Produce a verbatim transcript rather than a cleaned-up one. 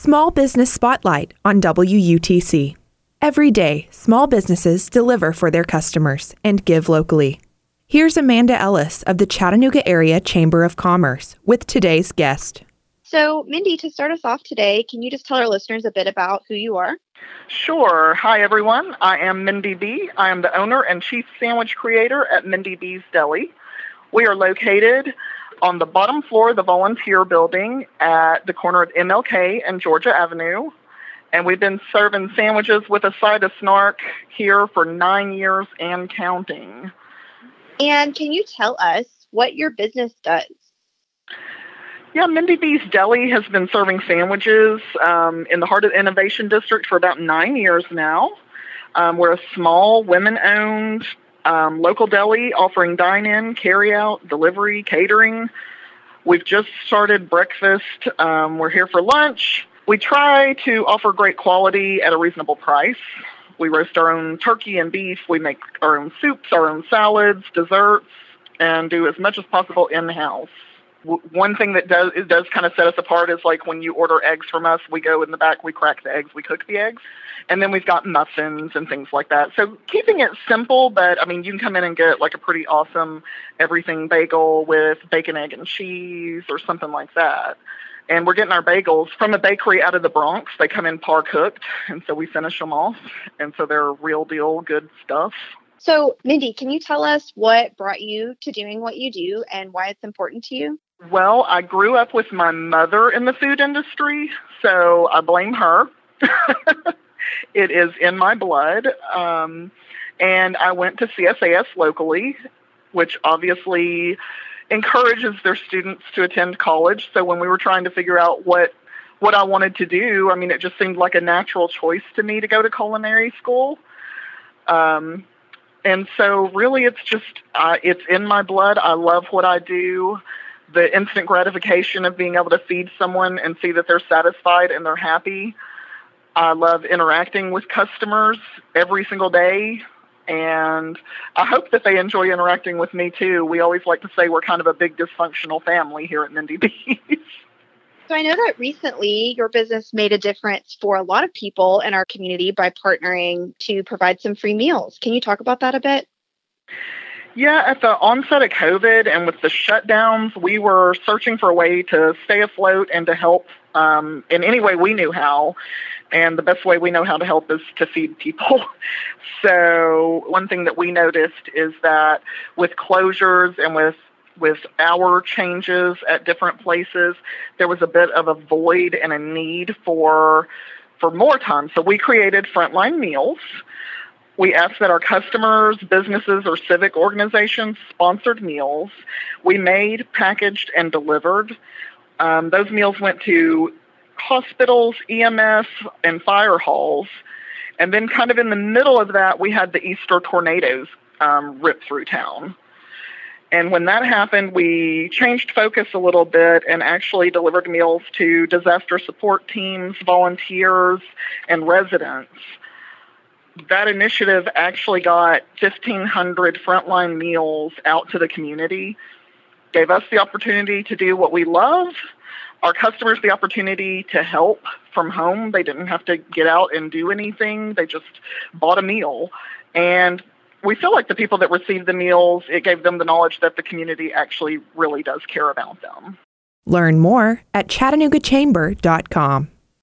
Small Business Spotlight on W U T C. Every day, small businesses deliver for their customers and give locally. Here's Amanda Ellis of the Chattanooga Area Chamber of Commerce with today's guest. So, Mindy, to start us off today, can you just tell our listeners a bit about who you are? Sure. Hi, everyone. I am Mindy B. I am the owner and chief sandwich creator at Mindy B's Deli. We are located on the bottom floor of the Volunteer Building at the corner of M L K and Georgia Avenue. And we've been serving sandwiches with a side of snark here for nine years and counting. And can you tell us what your business does? Yeah, Mindy B's Deli has been serving sandwiches um, in the heart of the Innovation District for about nine years now. Um, we're a small, women-owned um, local deli offering dine-in, carry-out, delivery, catering. We've just started breakfast. Um, we're here for lunch. We try to offer great quality at a reasonable price. We roast our own turkey and beef. We make our own soups, our own salads, desserts, and do as much as possible in-house. One thing that does it does kind of set us apart is like when you order eggs from us, we go in the back, we crack the eggs, we cook the eggs, and then we've got muffins and things like that. So keeping it simple, but I mean, you can come in and get like a pretty awesome everything bagel with bacon, egg, and cheese or something like that. And we're getting our bagels from a bakery out of the Bronx. They come in par cooked, and so we finish them off, and so they're real deal good stuff. So, Mindy, can you tell us what brought you to doing what you do and why it's important to you? Well, I grew up with my mother in the food industry, so I blame her. It is in my blood. Um, and I went to C S A S locally, which obviously encourages their students to attend college. So when we were trying to figure out what what I wanted to do, I mean, it just seemed like a natural choice to me to go to culinary school. Um, and so really it's just, uh, it's in my blood. I love what I do. The instant gratification of being able to feed someone and see that they're satisfied and they're happy. I love interacting with customers every single day, and I hope that they enjoy interacting with me too. We always like to say we're kind of a big dysfunctional family here at Mindy B's. So I know that recently your business made a difference for a lot of people in our community by partnering to provide some free meals. Can you talk about that a bit? Yeah, at the onset of COVID and with the shutdowns, we were searching for a way to stay afloat and to help um, in any way we knew how. And the best way we know how to help is to feed people. So one thing that we noticed is that with closures and with with hour changes at different places, there was a bit of a void and a need for for more time. So we created Frontline Meals. We asked that our customers, businesses, or civic organizations sponsored meals. We made, packaged, and delivered. Um, those meals went to hospitals, E M S, and fire halls. And then kind of in the middle of that, we had the Easter tornadoes um, rip through town. And when that happened, we changed focus a little bit and actually delivered meals to disaster support teams, volunteers, and residents. That initiative actually got fifteen hundred frontline meals out to the community, gave us the opportunity to do what we love, our customers the opportunity to help from home. They didn't have to get out and do anything. They just bought a meal. And we feel like the people that received the meals, it gave them the knowledge that the community actually really does care about them. Learn more at chattanooga chamber dot com.